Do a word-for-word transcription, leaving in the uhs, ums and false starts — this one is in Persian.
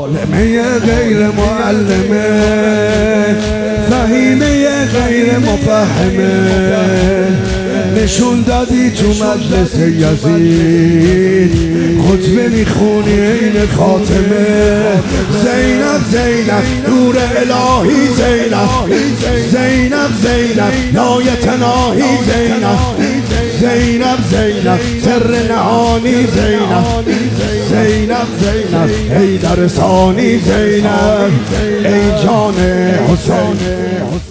معلمه غیر معلمه، فهیمه غیر مفهمه، نشون دادی تو مجلس یزید خطبه میخونی این خاتمه. زینب زینب نور الهی زینب، زینب زینب لایت ناهی زینب، زینب زینب سر نهانی زینب، زینب زینب ای در ثانی زینب، ای جان حسین.